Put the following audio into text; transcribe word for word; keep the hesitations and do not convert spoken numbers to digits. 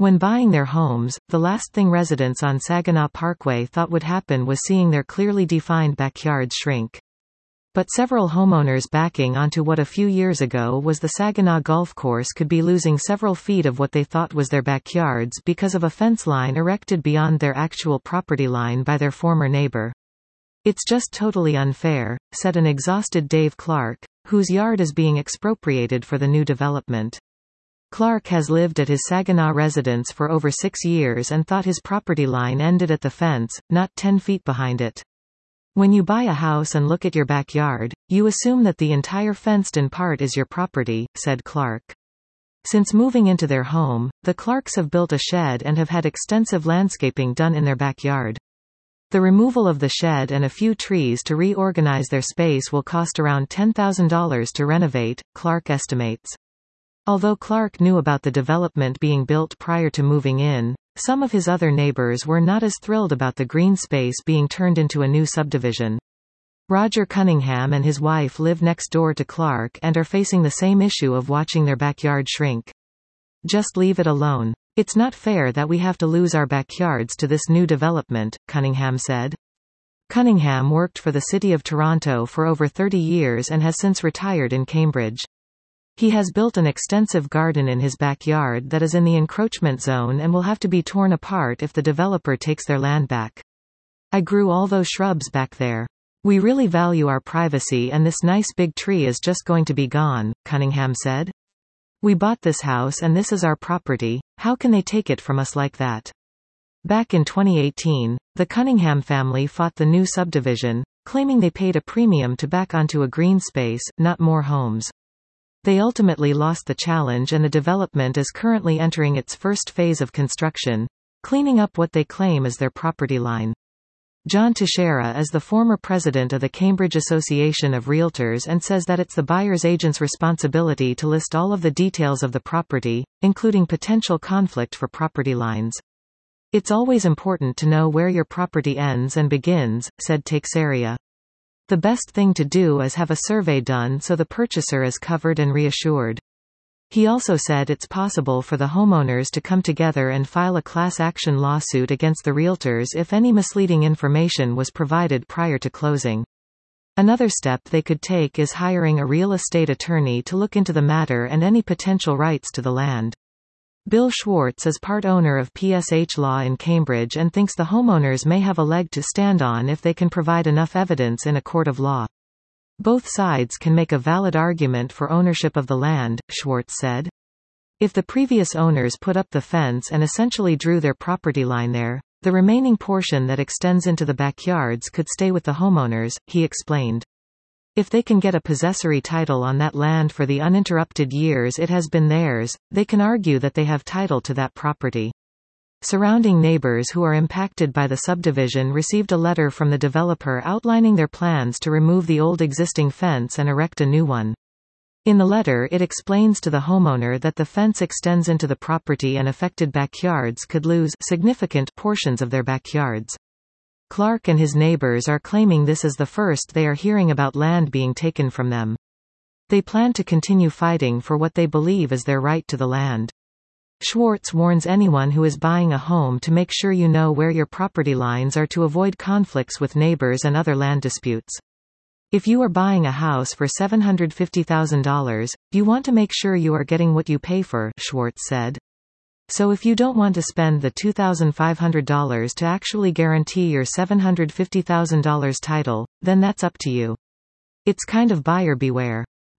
When buying their homes, the last thing residents on Saginaw Parkway thought would happen was seeing their clearly defined backyards shrink. But several homeowners backing onto what a few years ago was the Saginaw Golf Course could be losing several feet of what they thought was their backyards because of a fence line erected beyond their actual property line by their former neighbor. "It's just totally unfair," said an exhausted Dave Clark, whose yard is being expropriated for the new development. Clark has lived at his Saginaw residence for over six years and thought his property line ended at the fence, not ten feet behind it. "When you buy a house and look at your backyard, you assume that the entire fenced-in part is your property," said Clark. Since moving into their home, the Clarks have built a shed and have had extensive landscaping done in their backyard. The removal of the shed and a few trees to reorganize their space will cost around ten thousand dollars to renovate, Clark estimates. Although Clark knew about the development being built prior to moving in, some of his other neighbors were not as thrilled about the green space being turned into a new subdivision. Roger Cunningham and his wife live next door to Clark and are facing the same issue of watching their backyard shrink. "Just leave it alone. It's not fair that we have to lose our backyards to this new development," Cunningham said. Cunningham worked for the City of Toronto for over thirty years and has since retired in Cambridge. He has built an extensive garden in his backyard that is in the encroachment zone and will have to be torn apart if the developer takes their land back. "I grew all those shrubs back there. We really value our privacy and this nice big tree is just going to be gone," Cunningham said. "We bought this house and this is our property. How can they take it from us like that?" Back in twenty eighteen, the Cunningham family fought the new subdivision, claiming they paid a premium to back onto a green space, not more homes. They ultimately lost the challenge and the development is currently entering its first phase of construction, cleaning up what they claim is their property line. John Teixeira is the former president of the Cambridge Association of Realtors and says that it's the buyer's agent's responsibility to list all of the details of the property, including potential conflict for property lines. "It's always important to know where your property ends and begins," said Teixeira. "The best thing to do is have a survey done so the purchaser is covered and reassured." He also said it's possible for the homeowners to come together and file a class action lawsuit against the realtors if any misleading information was provided prior to closing. Another step they could take is hiring a real estate attorney to look into the matter and any potential rights to the land. Bill Schwartz is part owner of P S H Law in Cambridge and thinks the homeowners may have a leg to stand on if they can provide enough evidence in a court of law. "Both sides can make a valid argument for ownership of the land," Schwartz said. "If the previous owners put up the fence and essentially drew their property line there, the remaining portion that extends into the backyards could stay with the homeowners," he explained. "If they can get a possessory title on that land for the uninterrupted years it has been theirs, they can argue that they have title to that property." Surrounding neighbors who are impacted by the subdivision received a letter from the developer outlining their plans to remove the old existing fence and erect a new one. In the letter it explains to the homeowner that the fence extends into the property and affected backyards could lose significant portions of their backyards. Clark and his neighbors are claiming this is the first they are hearing about land being taken from them. They plan to continue fighting for what they believe is their right to the land. Schwartz warns anyone who is buying a home to make sure you know where your property lines are to avoid conflicts with neighbors and other land disputes. "If you are buying a house for seven hundred fifty thousand dollars, you want to make sure you are getting what you pay for," Schwartz said. "So if you don't want to spend the two thousand five hundred dollars to actually guarantee your seven hundred fifty thousand dollars title, then that's up to you. It's kind of buyer beware."